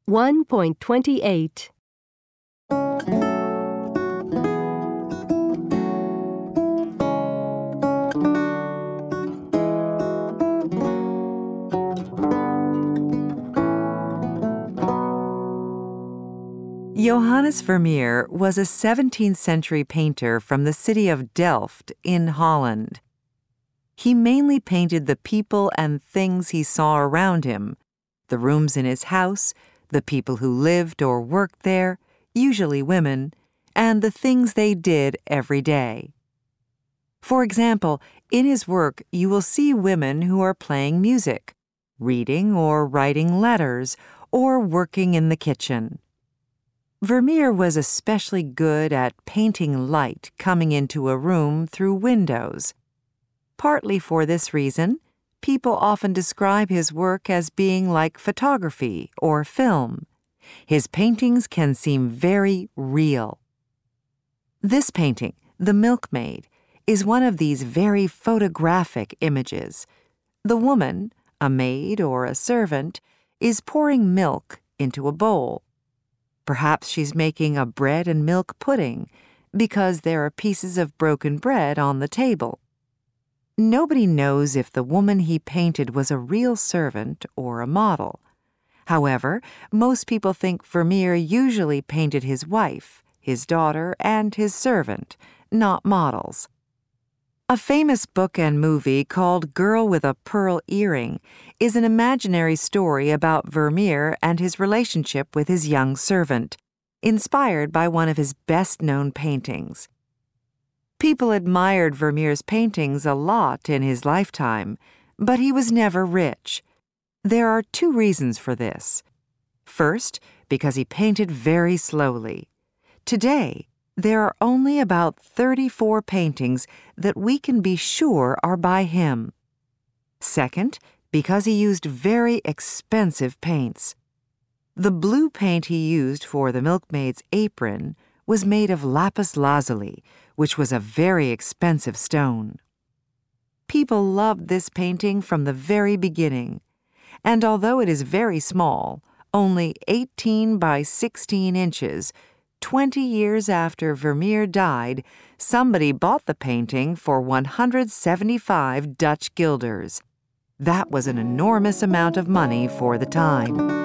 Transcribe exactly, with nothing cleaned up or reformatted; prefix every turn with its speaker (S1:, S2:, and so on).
S1: one point two eight.
S2: Johannes Vermeer was a seventeenth century painter from the city of Delft in Holland. He mainly painted the people and things he saw around him, the rooms in his house, the people who lived or worked there, usually women, and the things they did every day. For example, in his work you will see women who are playing music, reading or writing letters, or working in the kitchen. Vermeer was especially good at painting light coming into a room through windows. Partly for this reason, people often describe his work as being like photography or film. His paintings can seem very real. This painting, The Milkmaid, is one of these very photographic images. The woman, a maid or a servant, is pouring milk into a bowl. Perhaps she's making a bread and milk pudding because there are pieces of broken bread on the table. Nobody knows if the woman he painted was a real servant or a model. However, most people think Vermeer usually painted his wife, his daughter, and his servant, not models. A famous book and movie called Girl with a Pearl Earring is an imaginary story about Vermeer and his relationship with his young servant, inspired by one of his best-known paintings. People admired Vermeer's paintings a lot in his lifetime, but he was never rich. There are two reasons for this. First, because he painted very slowly. Today, there are only about thirty-four paintings that we can be sure are by him. Second, because he used very expensive paints. The blue paint he used for the milkmaid's apron was made of lapis lazuli, which was a very expensive stone. People loved this painting from the very beginning, and although it is very small, only eighteen by sixteen inches, Twenty years after Vermeer died, somebody bought the painting for one hundred seventy-five Dutch guilders. That was an enormous amount of money for the time.